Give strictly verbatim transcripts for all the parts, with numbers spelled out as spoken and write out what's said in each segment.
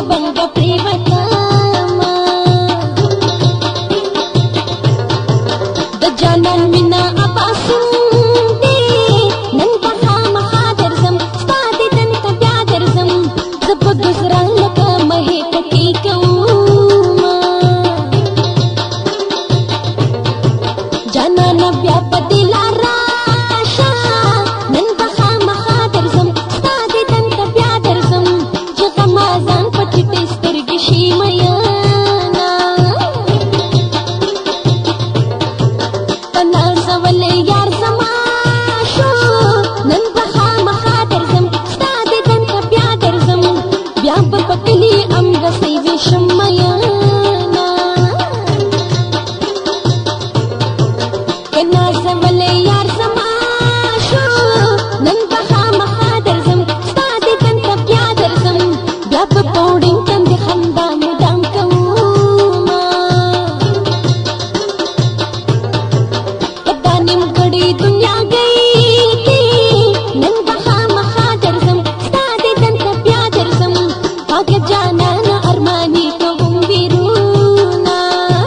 बंग प्रेमतमा द जानन मिना अपासुं दे नन बहा महादरजम स्तादे दन तब्यादरजम जब गुजरान लगा महे पकी कौमा जाना न व्यापदिला राशा नन बहा महादरजम स्तादे दन तब्यादरजम जगमाजान पटिटे स्तरगी शीमयाना तना सवले यार समाशो नन बहा महादरजम स्तादे दन तब्यादरजम व्याप पकली अम्र सेवी शमयाना तना सवले यार समाशो नन बहा महादरजम स्तादे दन तब्यादरजम व्याप पौड़िंग कंदे खंदा मुदाम कौमा पतानिम गड़ी दुनिया गई थी नन बहा महादरजम स्तादे दन तब्यादरजम भाग्य जाना न अरमानी कवुम विरूना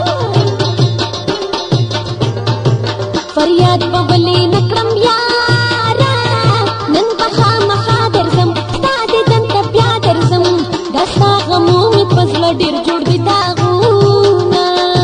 फरियाद बवली नक्रम यारा नन बहा महादरजम स्तादे दन तब्यादरजम दस्ता गमों में पजला डिर जुड़ दी दागूना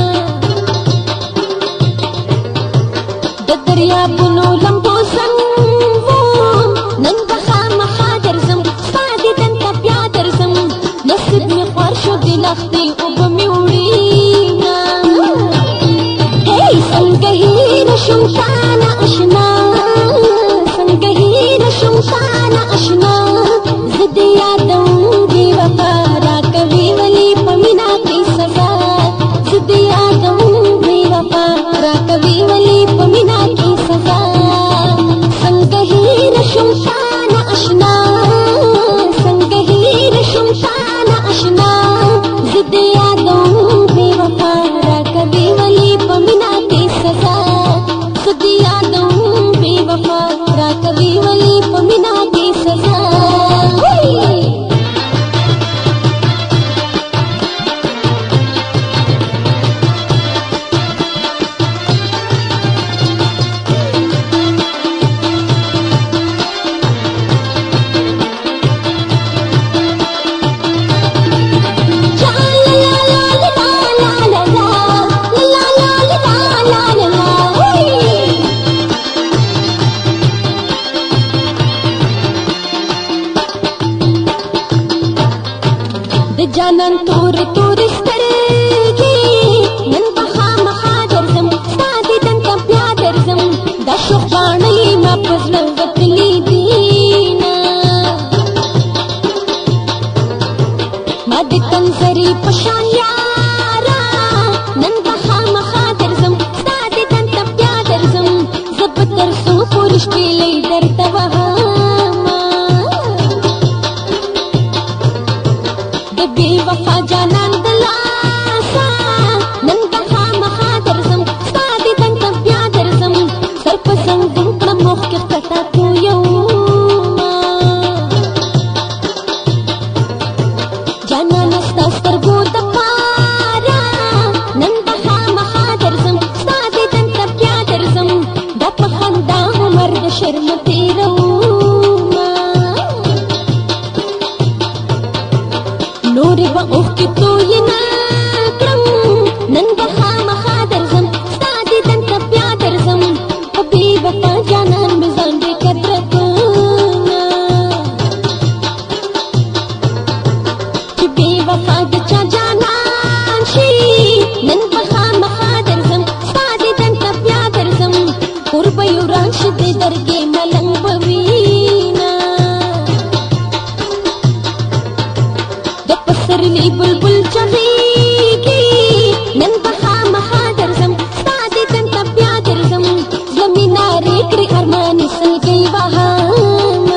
दरिया बुनो लंबो संगो नन बहा महादरजम स्तादे दन तब्यादरजम नसीब में ख्वारशो दिलख्ती उब में उड़ीना हे संगहीर शुमशाना अशना संगहीर शुमशाना अशना जिद यादों बेवफा कभी वली पमिना की सजा जिद यादों बेवफा कभी वली पमिना की सजा संगहीर शुमशाना अशना संगहीर शुमशाना अशना जिद यादों बेवफा कभी वली पमिना की सजा जिद यादों बेवफा कभी वली पमिना की सजा जानन तोर तोर स्तरगी नन बहा महादरजम स्तादे दन तब्यादरजम दशो पाणी मा पजलंगत ली दीना मादी तंजरी पशान यारा नन बहा महादरजम स्तादे दन तब्यादरजम जब तरसो पुरुष के ले दर तवहामा बेवफा जानन दलासा नन बहा महादरजम स्तादे दन तब्यादरजम सरपसंग दुंकड़ मोख के कटा तू यौमा जाना नस्ता स्तरगो दपारा नन बहा महादरजम स्तादे दन तब्यादरजम दप खंदा मर्द शर्म तेरौमा नूर व उख की तो ये नाक्रम नन बहा महादरजम स्तादे दन तब्यादरजम अबी वफा जानन मिजान रे कदरतना कि बेवफा गचा जानन शी नन बहा महादरजम स्तादे दन तब्यादरजम कुर्ब युरान शिदे दरगे मलंग बवीना सरली बुलबुल चढ़ेगी नन बहा महादरजम स्तादे दन तब्यादरजम जमीना रेकरी अरमानी सल गई वहाना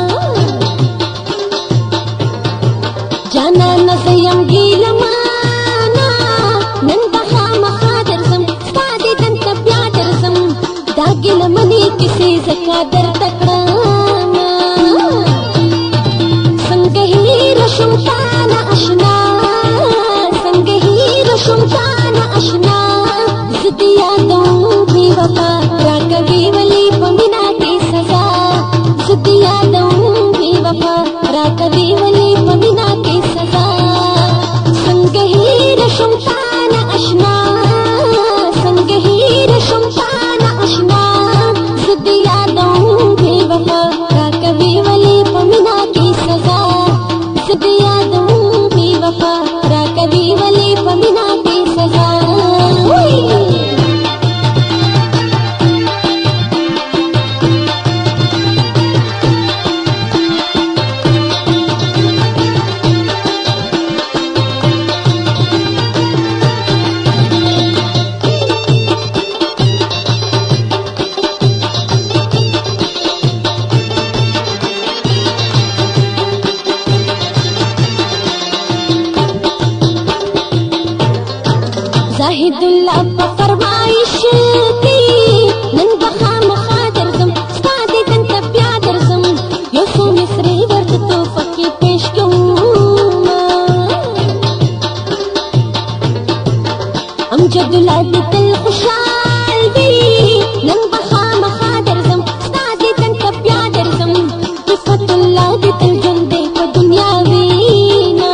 जाना न सयम गीलमाना नन बहा महादरजम स्तादे दन तब्यादरजम दागिल मनी किसी जकादर तकड़ाना संगहीर शुमशाना अशना زاهدالله په فرمایش کې نن به خامخا درځم ستا دیدن ته بیا درځم یو څو مصرې ورته تحفه کې پیش کومه امجدالله دې تل خوشحال وي نن به خامخا درځم ستا دیدن ته بیا درځم رفعت الله دې تل ژوندی په دنیا وینا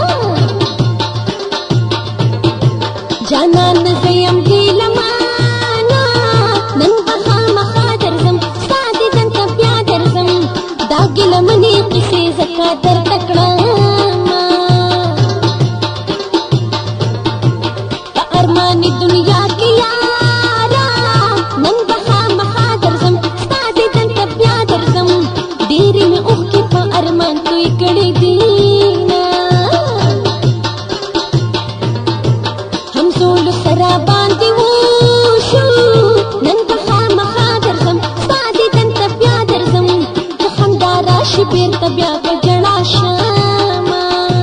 جانان زیم ګیلمانا نن به خامخا درځم ستا دیدن ته بیا درځم دا ګیلمنې قصې ځکه درته کړمه په ارماني دنیا کې یارا نن به خامخا درځم ستا دیدن ته بیا درځم ډېرې مې اوښکې په ارمان توی کړې دي همزولو سره باندې وشو نن به خامخا درځم ستا دیدن ته بیا درځم د خندا راشي بېرته بیا په ژړا شمه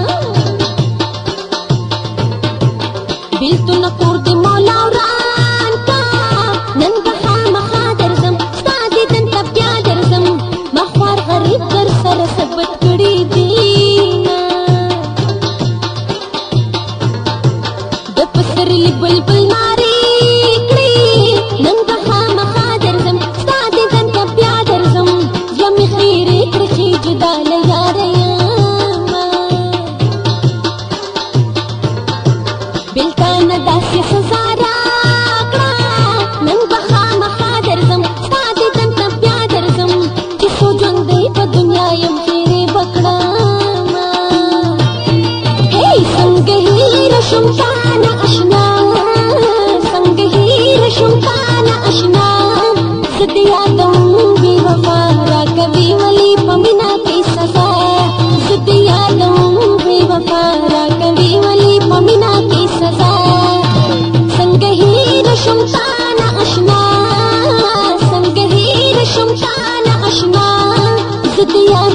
بېلتونه کور د مولا وران کا نن به خامخا درځم ستا دیدن ته بیا درځم ما خوار غریب در سره ثبت کړي دي د پسرلي بلبل نارې کړې نن به خامخا درځم ستا دیدن ته بیا درځم زړه مې خیرې کړې چې جدا له یاره یمه بېلتانه داسې سزا راکړه نن به خامخا درځم ستا دیدن ته بیا درځم چې څو ژوندی په دنیا یم خیرې به کړمه هی څنګه هیره شوم تانه اشنا څنګه هیره شوم تانه اشنا زه دې یادوم بې وفا راکوي ولې په مینه کې سزا زه دې یادوم بې وفا راکوي ولې په مینه کې سزا څنګه هیره شوم تانه اشنا څنګه هیره شوم تانه اشنا زه دې